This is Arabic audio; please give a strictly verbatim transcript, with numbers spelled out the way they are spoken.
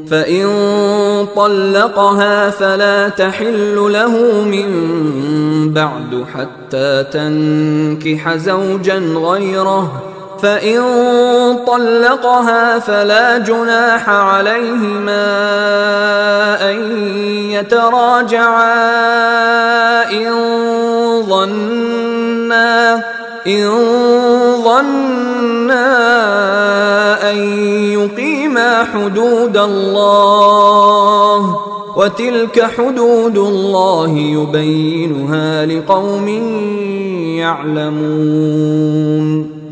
فإن طلقها فلا تحل له من بعد حتى تنكح زوجا غيره، فإن طلقها فلا جناح عليهما أن يتراجعا إن ظنا إن ظنا أن يقيما حدود الله، وتلك حدود الله يبينها لقوم يعلمون.